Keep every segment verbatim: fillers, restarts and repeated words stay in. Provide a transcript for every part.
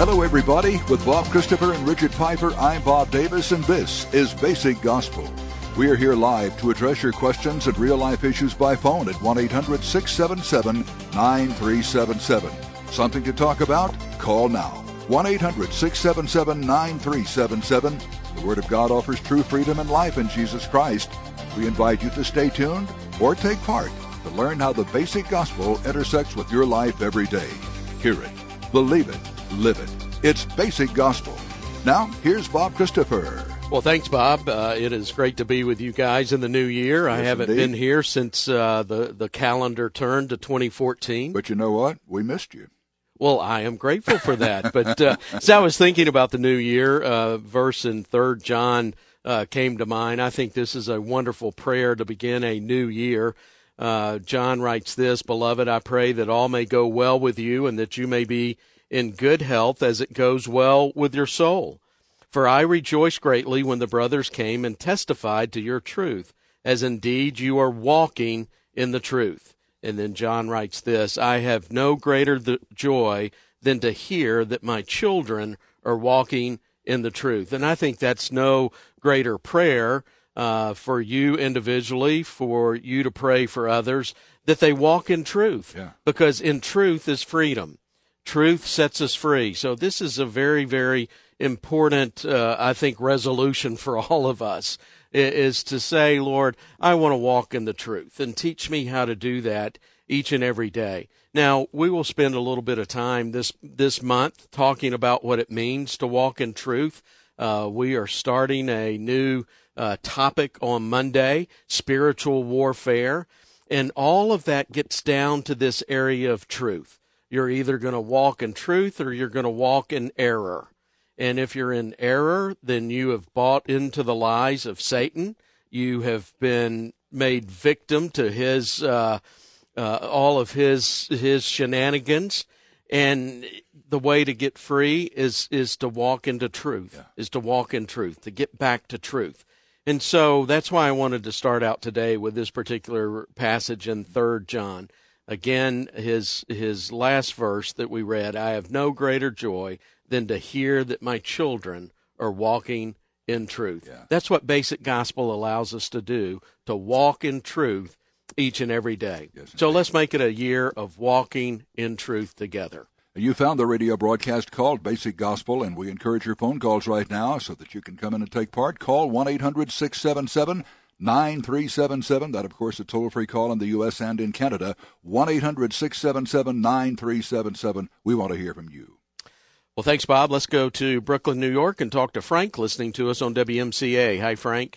Hello, everybody. With Bob Christopher and Richard Piper, I'm Bob Davis, and this is Basic Gospel. We are here live to address your questions and real-life issues by phone at one eight hundred six seven seven nine three seven seven. Something to talk about? Call now. one eight hundred six seven seven nine three seven seven. The Word of God offers true freedom and life in Jesus Christ. We invite you to stay tuned or take part to learn how the Basic Gospel intersects with your life every day. Hear it, believe it, live it. It's Basic Gospel. Now, here's Bob Christopher. Well, thanks, Bob. Uh, it is great to be with you guys in the new year. Yes, I haven't indeed. been here since uh, the, the calendar turned to twenty fourteen. But you know what? We missed you. Well, I am grateful for that. But uh, as I was thinking about the new year, uh, verse in Third John uh, came to mind. I think this is a wonderful prayer to begin a new year. Uh, John writes this, "Beloved, I pray that all may go well with you and that you may be in good health as it goes well with your soul. For I rejoiced greatly when the brothers came and testified to your truth, as indeed you are walking in the truth." And then John writes this, "I have no greater th- joy than to hear that my children are walking in the truth." And I think that's no greater prayer uh, for you individually, for you to pray for others, that they walk in truth. Yeah. Because in truth is freedom. Truth sets us free. So this is a very, very important, uh, I think, resolution for all of us, is to say, Lord, I want to walk in the truth, and teach me how to do that each and every day. Now, we will spend a little bit of time this this month talking about what it means to walk in truth. Uh, we are starting a new uh, topic on Monday, spiritual warfare, and all of that gets down to this area of truth. You're either going to walk in truth or you're going to walk in error. And if you're in error, then you have bought into the lies of Satan. You have been made victim to his uh, uh, all of his his shenanigans. And the way to get free is is to walk into truth, yeah. is to walk in truth, to get back to truth. And so that's why I wanted to start out today with this particular passage in Third John. Again, his his last verse that we read, "I have no greater joy than to hear that my children are walking in truth." Yeah. That's what Basic Gospel allows us to do, to walk in truth each and every day. Yes, so let's make it a year of walking in truth together. You found the radio broadcast called Basic Gospel, and we encourage your phone calls right now so that you can come in and take part. Call one eight hundred six seven seven nine three seven seven. That, of course, a toll-free call in the U S and in Canada. one eight hundred six seven seven nine three seven seven. We want to hear from you. Well, thanks, Bob. Let's go to Brooklyn, New York, and talk to Frank, listening to us on W M C A. Hi, Frank.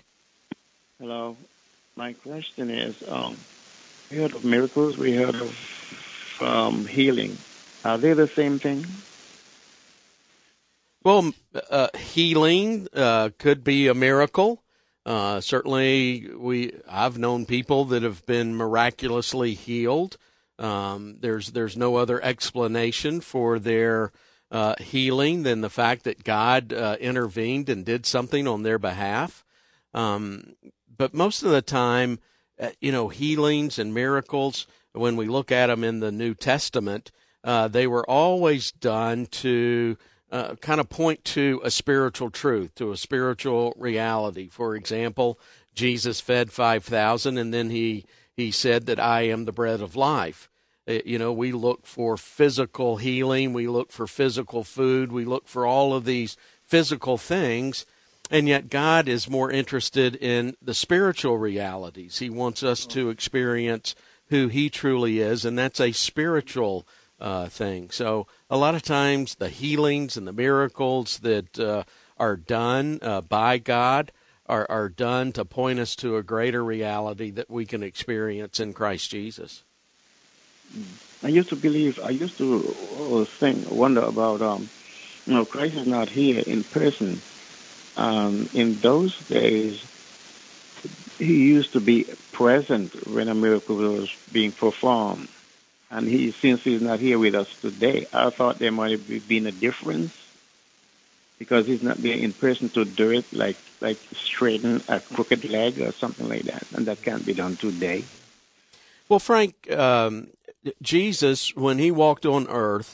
Hello. My question is, um, we heard of miracles, we heard of um, healing. Are they the same thing? Well, uh, healing uh, could be a miracle. Uh, certainly, we I've known people that have been miraculously healed. Um, there's there's no other explanation for their uh, healing than the fact that God uh, intervened and did something on their behalf. Um, but most of the time, uh, you know, healings and miracles, when we look at them in the New Testament, uh, they were always done to Uh, kind of point to a spiritual truth, to a spiritual reality. For example, Jesus fed five thousand, and then he, he said that I am the bread of life. Uh, you know, we look for physical healing, we look for physical food, we look for all of these physical things, and yet God is more interested in the spiritual realities. He wants us to experience who he truly is, and that's a spiritual Uh, thing. So a lot of times the healings and the miracles that uh, are done uh, by God are, are done to point us to a greater reality that we can experience in Christ Jesus. I used to believe, I used to think, wonder about, um, you know, Christ is not here in person. Um, in those days, he used to be present when a miracle was being performed. And he, since he's not here with us today, I thought there might have been a difference because he's not there in person to do it, like like straighten a crooked leg or something like that, and that can't be done today. Well, Frank, um, Jesus, when he walked on earth,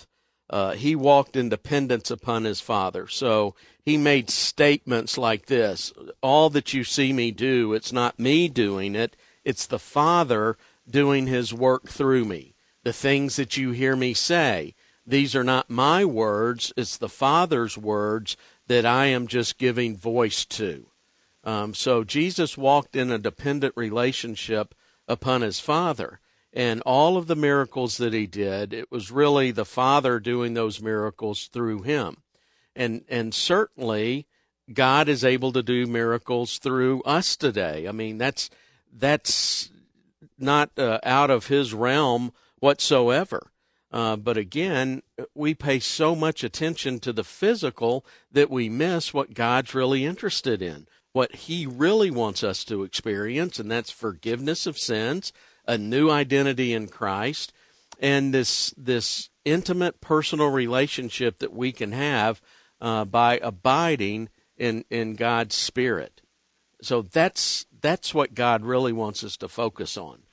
uh, he walked in dependence upon his Father. So he made statements like this: all that you see me do, it's not me doing it, it's the Father doing his work through me. The things that you hear me say, these are not my words, it's the Father's words that I am just giving voice to. Um, so Jesus walked in a dependent relationship upon his Father. And all of the miracles that he did, it was really the Father doing those miracles through him. And and certainly God is able to do miracles through us today. I mean, that's that's not uh, out of his realm whatsoever. Uh, but again, we pay so much attention to the physical that we miss what God's really interested in, what he really wants us to experience, and that's forgiveness of sins, a new identity in Christ, and this this intimate personal relationship that we can have uh, by abiding in, in God's Spirit. So that's that's what God really wants us to focus on.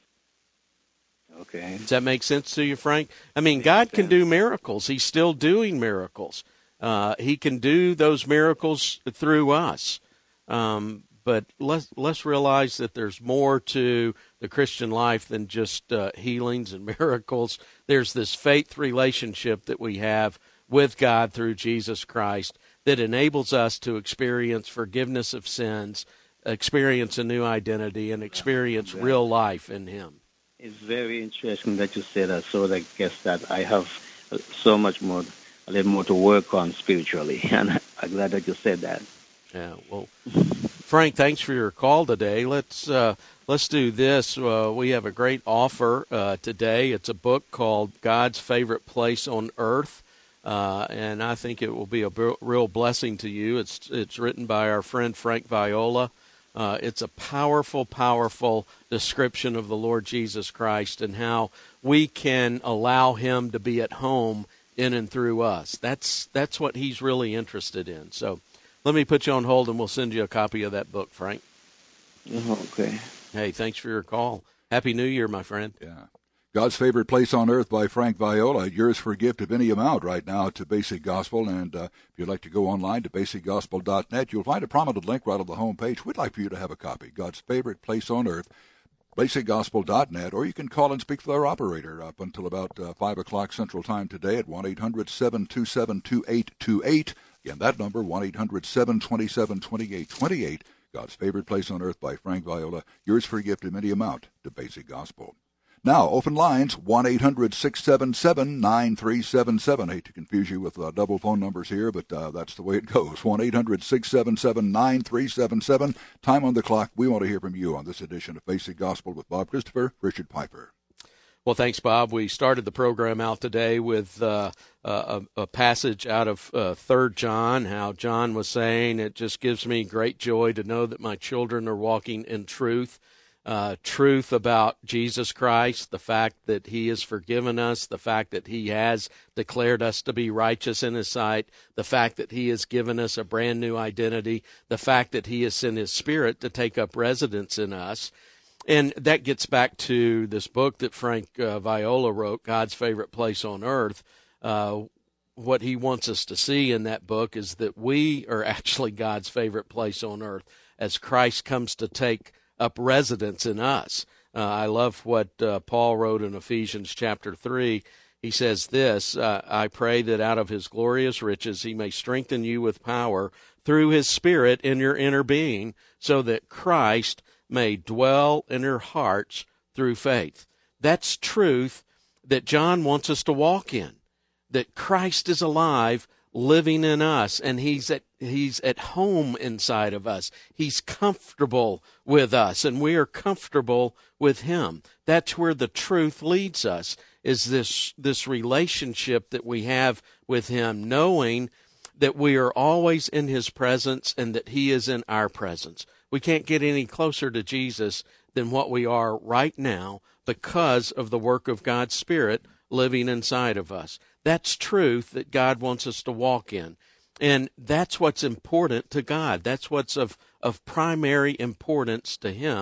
Okay. Does that make sense to you, Frank? I mean, God can do miracles. He's still doing miracles. Uh, he can do those miracles through us. Um, but let's let's realize that there's more to the Christian life than just uh, healings and miracles. There's this faith relationship that we have with God through Jesus Christ that enables us to experience forgiveness of sins, experience a new identity, and experience yeah. real life in him. It's very interesting that you say that. So I guess that I have so much more, a little more to work on spiritually, and I'm glad that you said that. Yeah, well, Frank, thanks for your call today. Let's uh, let's do this. Uh, we have a great offer uh, today. It's a book called God's Favorite Place on Earth, uh, and I think it will be a b- real blessing to you. It's it's written by our friend Frank Viola. Uh, it's a powerful, powerful description of the Lord Jesus Christ and how we can allow him to be at home in and through us. That's that's what he's really interested in. So let me put you on hold, and we'll send you a copy of that book, Frank. Okay. Hey, thanks for your call. Happy New Year, my friend. Yeah. God's Favorite Place on Earth by Frank Viola. Yours for a gift of any amount right now to Basic Gospel. And uh, if you'd like to go online to basic gospel dot net, you'll find a prominent link right on the home page. We'd like for you to have a copy. God's Favorite Place on Earth, basic gospel dot net, or you can call and speak with our operator up until about uh, five o'clock Central Time today at one eight hundred seven two seven two eight two eight. Again, that number, one eight hundred seven two seven two eight two eight. God's Favorite Place on Earth by Frank Viola. Yours for a gift of any amount to Basic Gospel. Now, open lines, one eight hundred six seven seven nine three seven seven. I hate to confuse you with uh, double phone numbers here, but uh, that's the way it goes. one eight hundred six seven seven nine three seven seven. Time on the clock. We want to hear from you on this edition of Basic Gospel with Bob Christopher, Richard Piper. Well, thanks, Bob. We started the program out today with uh, a, a passage out of uh, Third John, how John was saying, it just gives me great joy to know that my children are walking in truth. Uh, truth about Jesus Christ, the fact that he has forgiven us, the fact that he has declared us to be righteous in his sight, the fact that he has given us a brand new identity, the fact that he has sent his Spirit to take up residence in us. And that gets back to this book that Frank uh, Viola wrote, God's Favorite Place on Earth. Uh, what he wants us to see in that book is that we are actually God's favorite place on earth as Christ comes to take up residence in us. Uh, I love what uh, Paul wrote in Ephesians chapter three. He says this, uh, I pray that out of his glorious riches he may strengthen you with power through his Spirit in your inner being, so that Christ may dwell in your hearts through faith. That's truth that John wants us to walk in, that Christ is alive, living in us, and he's at he's at home inside of us. He's comfortable with us, and we are comfortable with him. That's where the truth leads us, is this this relationship that we have with him, knowing that we are always in his presence and that he is in our presence. We can't get any closer to Jesus than what we are right now because of the work of God's Spirit living inside of us. That's truth that God wants us to walk in. And that's what's important to God. That's what's of, of primary importance to him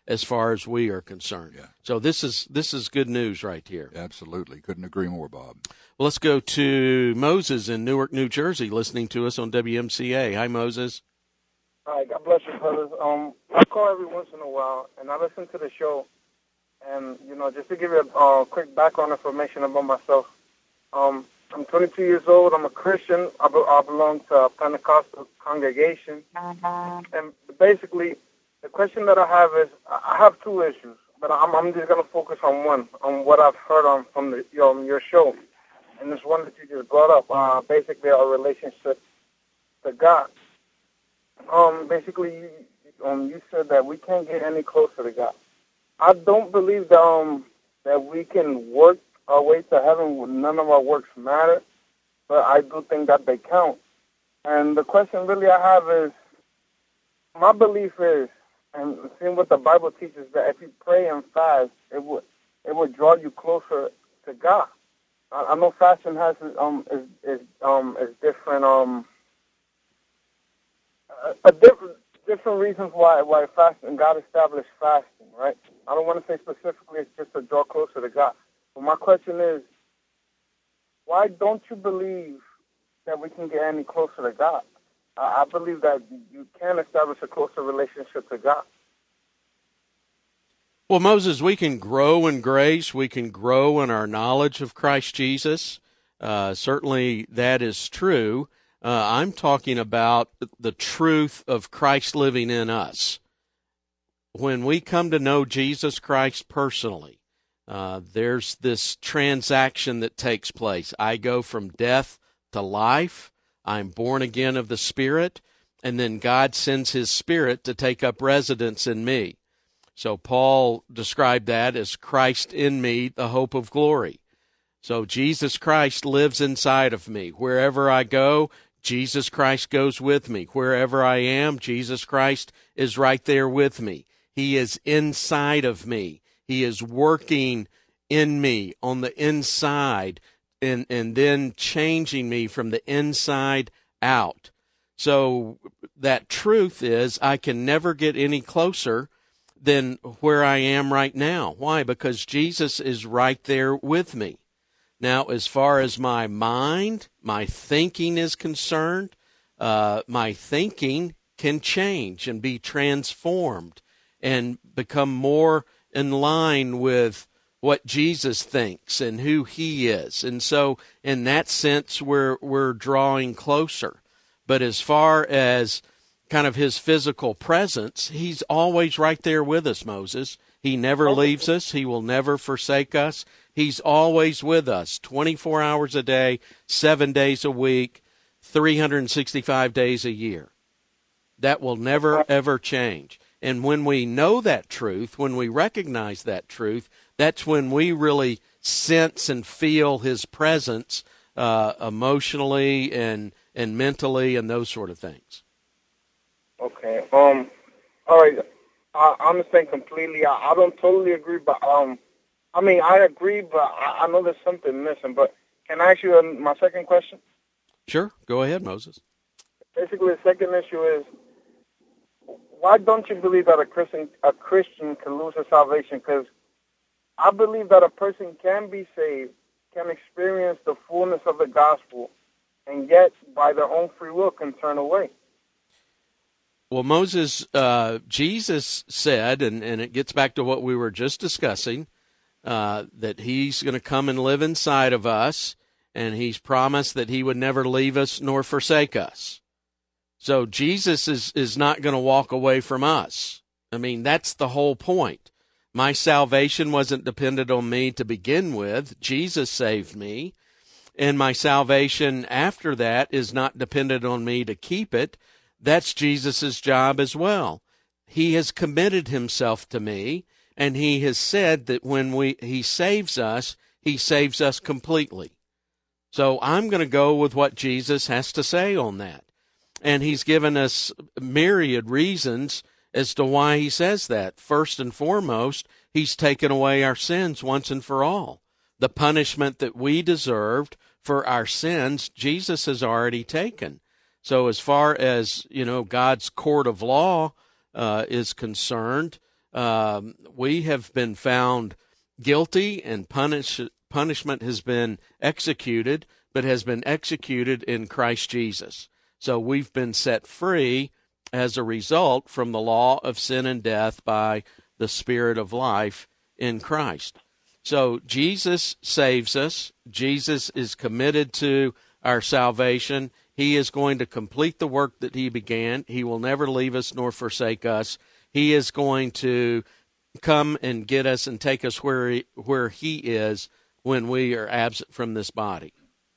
as far as we are concerned. Yeah. So this is this is good news right here. Absolutely. Couldn't agree more, Bob. Well, let's go to Moses in Newark, New Jersey, listening to us on W M C A. Hi, Moses. Hi, God bless you, brothers. Um, I call every once in a while, and I listen to the show. And, you know, just to give you a uh, quick background information about myself, um, I'm twenty-two years old. I'm a Christian. I, be- I belong to a Pentecostal congregation. And basically, the question that I have is, I have two issues, but I'm, I'm just going to focus on one, on what I've heard on from the, you know, your show. And this one that you just brought up, uh, basically our relationship to God. Um, basically, you, um, you said that we can't get any closer to God. I don't believe that, um, that we can work our way to heaven when none of our works matter, but I do think that they count. And the question really I have is, my belief is, and seeing what the Bible teaches, that if you pray and fast, it would it would draw you closer to God. I, I know fasting has um is is um is different um a, a different different reasons why why fasting God established fasting, right? I don't want to say specifically it's just to draw closer to God. But my question is, why don't you believe that we can get any closer to God? I believe that you can establish a closer relationship to God. Well, Moses, we can grow in grace. We can grow in our knowledge of Christ Jesus. Uh, certainly that is true. Uh, I'm talking about the truth of Christ living in us. When we come to know Jesus Christ personally, uh, there's this transaction that takes place. I go from death to life. I'm born again of the Spirit, and then God sends His Spirit to take up residence in me. So Paul described that as Christ in me, the hope of glory. So Jesus Christ lives inside of me. Wherever I go, Jesus Christ goes with me. Wherever I am, Jesus Christ is right there with me. He is inside of me. He is working in me on the inside, and, and then changing me from the inside out. So that truth is I can never get any closer than where I am right now. Why? Because Jesus is right there with me. Now, as far as my mind, my thinking is concerned, uh, my thinking can change and be transformed and become more in line with what Jesus thinks and who He is. And so in that sense, we're we're drawing closer. But as far as kind of His physical presence, He's always right there with us, Moses. He never leaves us. He will never forsake us. He's always with us, twenty-four hours a day, seven days a week, three hundred sixty-five days a year. That will never, ever change. And when we know that truth, when we recognize that truth, that's when we really sense and feel His presence uh, emotionally and, and mentally and those sort of things. Okay. Um. All right. I understand completely. I, I don't totally agree, but um, I mean, I agree, but I, I know there's something missing. But can I ask you uh, my second question? Sure. Go ahead, Moses. Basically, the second issue is, why don't you believe that a Christian a Christian can lose his salvation? Because I believe that a person can be saved, can experience the fullness of the gospel, and yet by their own free will can turn away. Well, Moses, uh, Jesus said, and, and it gets back to what we were just discussing, uh, that He's going to come and live inside of us, and He's promised that He would never leave us nor forsake us. So Jesus is, is not going to walk away from us. I mean, that's the whole point. My salvation wasn't dependent on me to begin with. Jesus saved me, and my salvation after that is not dependent on me to keep it. That's Jesus' job as well. He has committed Himself to me, and He has said that when we He saves us, He saves us completely. So I'm going to go with what Jesus has to say on that. And He's given us myriad reasons as to why He says that. First and foremost, He's taken away our sins once and for all. The punishment that we deserved for our sins, Jesus has already taken. So as far as, you know, God's court of law uh, is concerned, Um, we have been found guilty, and punish, punishment has been executed, but has been executed in Christ Jesus. So we've been set free as a result from the law of sin and death by the Spirit of life in Christ. So Jesus saves us. Jesus is committed to our salvation. He is going to complete the work that he began. He will never leave us nor forsake us. He is going to come and get us and take us where he, where he is when we are absent from this body.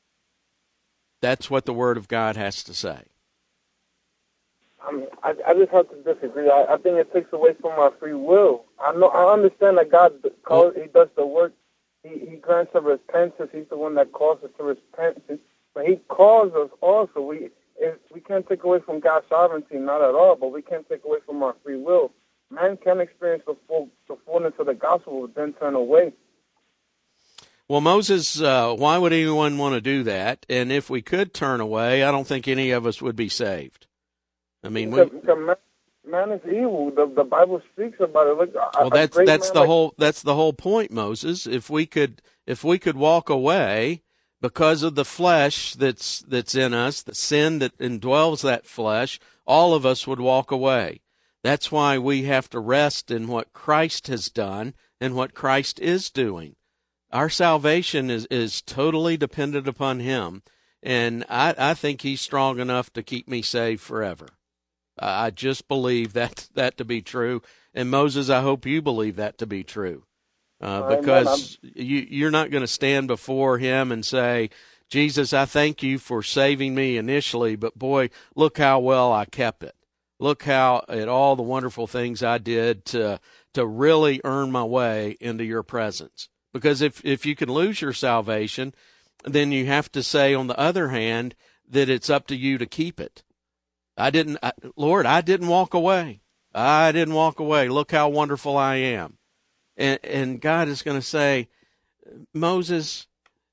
That's what the Word of God has to say. I mean, I, I just have to disagree. I, I think it takes away from our free will. I know, I understand that God calls, he does the work. He, he grants us repentance. He's the one that calls us to repentance. But he calls us also. We if, we can't take away from God's sovereignty, not at all, but we can't take away from our free will. Man can experience the full the fullness of the gospel, but then turn away. Well, Moses, uh, why would anyone want to do that? And if we could turn away, I don't think any of us would be saved. I mean, we, man, man is evil. The, the Bible speaks about it. Look, well, that's that's the like, whole that's the whole point, Moses. If we could if we could walk away because of the flesh that's that's in us, the sin that indwells that flesh, all of us would walk away. That's why we have to rest in what Christ has done and what Christ is doing. Our salvation is, is totally dependent upon him, and I, I think he's strong enough to keep me saved forever. I just believe that that to be true. And Moses, I hope you believe that to be true, uh, because you, you're not going to stand before him and say, Jesus, I thank you for saving me initially, but boy, look how well I kept it. Look how at all the wonderful things I did to to really earn my way into your presence. Because if, if you can lose your salvation, then you have to say, on the other hand, that it's up to you to keep it. I didn't, I, Lord, I didn't walk away. I didn't walk away. Look how wonderful I am. And, and God is going to say, Moses,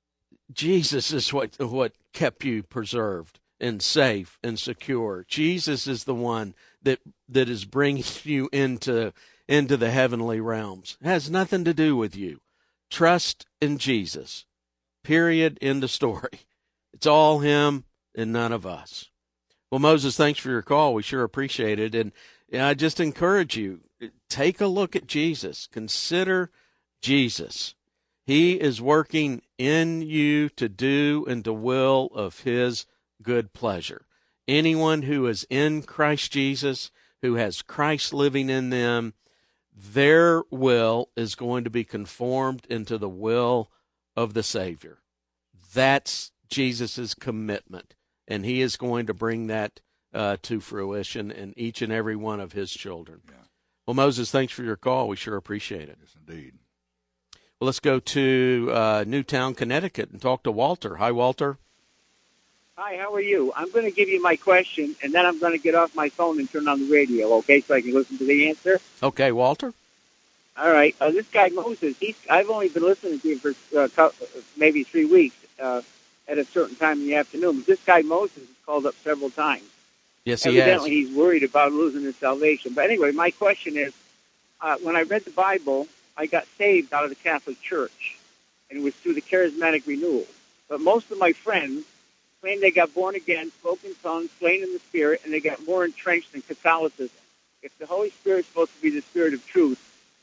Jesus is what, what kept you preserved and safe and secure. Jesus is the one that, that is bringing you into, into the heavenly realms. It has nothing to do with you. Trust in Jesus. Period. End of story. It's all him and none of us. Well, Moses, thanks for your call. We sure appreciate it. And, and I just encourage you, take a look at Jesus. Consider Jesus. He is working in you to do and to will of his good pleasure. Anyone who is in Christ Jesus, who has Christ living in them, their will is going to be conformed into the will of the Savior. That's Jesus' commitment, and he is going to bring that uh, to fruition in each and every one of his children. Yeah. Well, Moses, thanks for your call. We sure appreciate it. Yes, indeed. Well, let's go to uh, Newtown, Connecticut, and talk to Walter. Hi, Walter. Hi, how are you? I'm going to give you my question, and then I'm going to get off my phone and turn on the radio, okay, so I can listen to the answer? Okay, Walter. All right. Uh, this guy, Moses, he's, I've only been listening to him for uh, maybe three weeks uh, at a certain time in the afternoon. But this guy, Moses, has called up several times. Yes, he Evidently, has. he's worried about losing his salvation. But anyway, my question is, uh, when I read the Bible, I got saved out of the Catholic Church, and it was through the charismatic renewal. But most of my friends claim they got born again, spoke in tongues, slain in the Spirit, and they got more entrenched in Catholicism. If the Holy Spirit is supposed to be the Spirit of truth,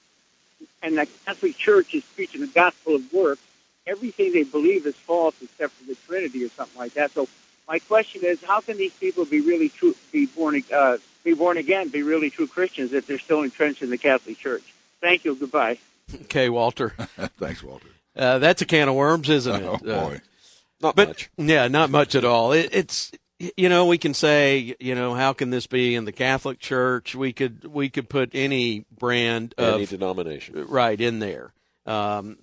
and the Catholic Church is preaching the gospel of works, everything they believe is false except for the Trinity or something like that. So my question is, how can these people be really true, be born, uh, be born again, be really true Christians if they're still entrenched in the Catholic Church? Thank you. Goodbye. Okay, Walter. Thanks, Walter. Uh, that's a can of worms, isn't it? Oh, boy. Uh, Not but, much. Yeah, not much at all. It, it's, you know, we can say, you know, how can this be in the Catholic Church? We could we could put any brand of any denomination right in there. Um,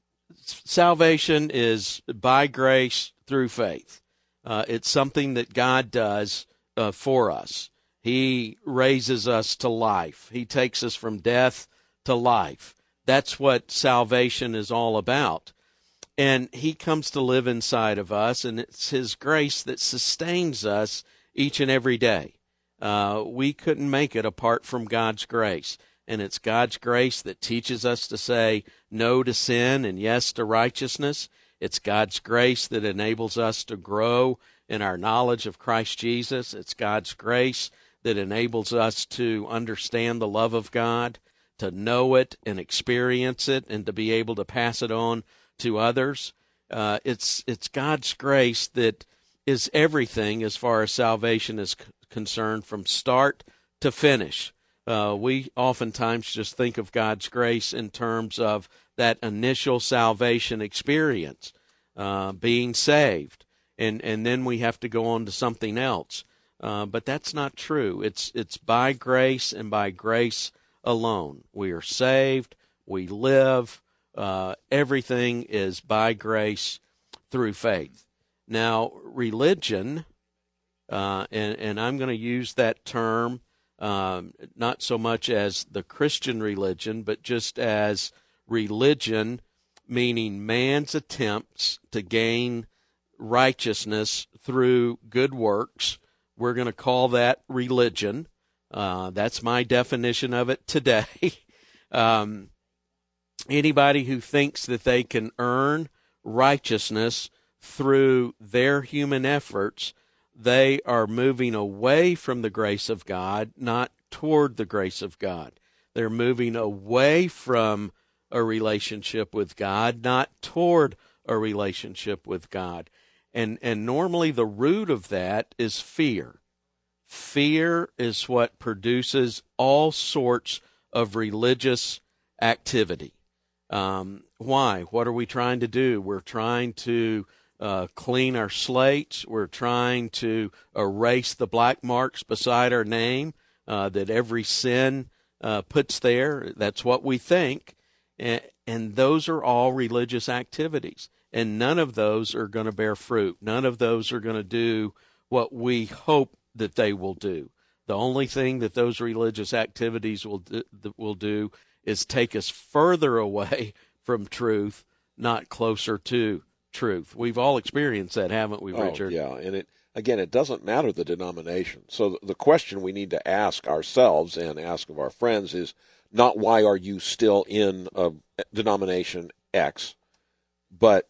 salvation is by grace through faith. Uh, it's something that God does uh, for us. He raises us to life. He takes us from death to life. That's what salvation is all about. And he comes to live inside of us, and it's his grace that sustains us each and every day. Uh, we couldn't make it apart from God's grace. and it's God's grace that teaches us to say no to sin and yes to righteousness. It's God's grace that enables us to grow in our knowledge of Christ Jesus. It's God's grace that enables us to understand the love of God, to know it and experience it, and to be able to pass it on to others. Uh, it's it's God's grace that is everything as far as salvation is c- concerned, from start to finish. Uh, we oftentimes just think of God's grace in terms of that initial salvation experience, uh, being saved, and, and then we have to go on to something else. Uh, but that's not true. It's it's by grace and by grace alone. We are saved. We live. Uh, everything is by grace through faith. Now, religion, uh, and, and I'm going to use that term um, not so much as the Christian religion, but just as religion, meaning man's attempts to gain righteousness through good works. We're going to call that religion. Uh, that's my definition of it today. um, anybody who thinks that they can earn righteousness through their human efforts, they are moving away from the grace of God, not toward the grace of God. They're moving away from a relationship with God, not toward a relationship with God. And and normally the root of that is fear. Fear is what produces all sorts of religious activity. Um, why? What are we trying to do? We're trying to uh, clean our slates. We're trying to erase the black marks beside our name uh, that every sin uh, puts there. That's what we think. And, and those are all religious activities. And none of those are going to bear fruit. None of those are going to do what we hope that they will do. The only thing that those religious activities will do, will do is take us further away from truth, not closer to truth. We've all experienced that, haven't we, Richard? Oh, yeah, and it again, it doesn't matter the denomination. So the question we need to ask ourselves and ask of our friends is not why are you still in a denomination X, but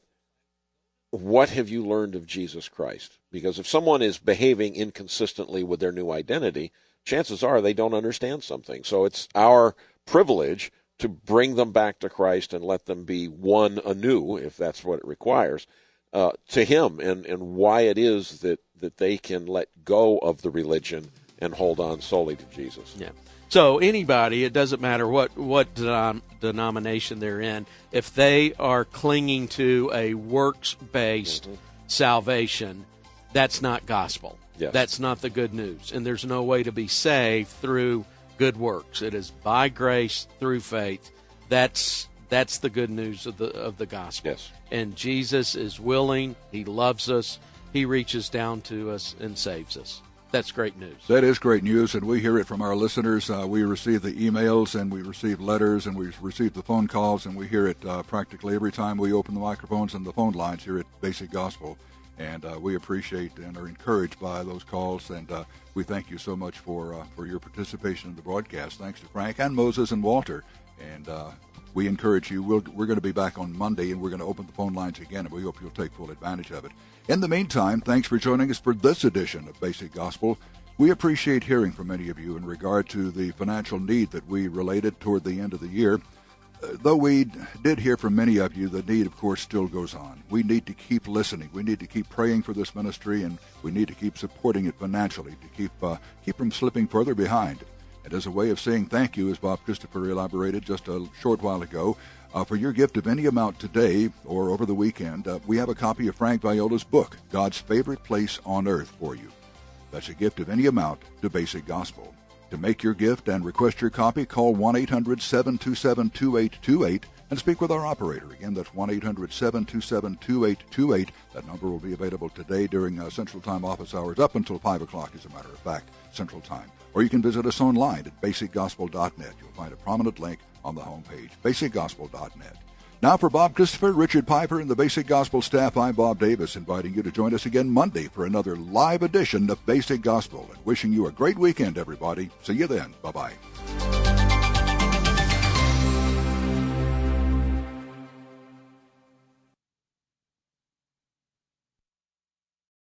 what have you learned of Jesus Christ? Because if someone is behaving inconsistently with their new identity, chances are they don't understand something. So it's our privilege to bring them back to Christ and let them be one anew, if that's what it requires, uh, to Him, and, and why it is that, that they can let go of the religion and hold on solely to Jesus. Yeah. So anybody, it doesn't matter what, what denom- denomination they're in, if they are clinging to a works-based mm-hmm. salvation, that's not gospel. Yes. That's not the good news. And there's no way to be saved through good works. It is by grace through faith. That's that's the good news of the of the gospel. Yes. And Jesus is willing. He loves us. He reaches down to us and saves us. That's great news. That is great news, and we hear it from our listeners. Uh, we receive the emails, and we receive letters, and we receive the phone calls, and we hear it uh, practically every time we open the microphones and the phone lines here at Basic Gospel. And uh, we appreciate and are encouraged by those calls, and uh, we thank you so much for uh, for your participation in the broadcast. Thanks to Frank and Moses and Walter. And uh, we encourage you. We'll, we're going to be back on Monday, and we're going to open the phone lines again, and we hope you'll take full advantage of it. In the meantime, thanks for joining us for this edition of Basic Gospel. We appreciate hearing from many of you in regard to the financial need that we related toward the end of the year. Uh, though we did hear from many of you, the need, of course, still goes on. We need to keep listening. We need to keep praying for this ministry, and we need to keep supporting it financially to keep uh, keep from slipping further behind. And as a way of saying thank you, as Bob Christopher elaborated just a short while ago, uh, for your gift of any amount today or over the weekend, uh, we have a copy of Frank Viola's book, God's Favorite Place on Earth, for you. That's a gift of any amount to Basic Gospel. To make your gift and request your copy, call one eight hundred seven two seven two eight two eight and speak with our operator. Again, that's one eight hundred seven two seven two eight two eight. That number will be available today during uh, Central Time office hours up until five o'clock, as a matter of fact, Central Time. Or you can visit us online at basic gospel dot net. You'll find a prominent link on the homepage, basic gospel dot net. Now for Bob Christopher, Richard Piper, and the Basic Gospel staff, I'm Bob Davis, inviting you to join us again Monday for another live edition of Basic Gospel, and wishing you a great weekend, everybody. See you then. Bye-bye.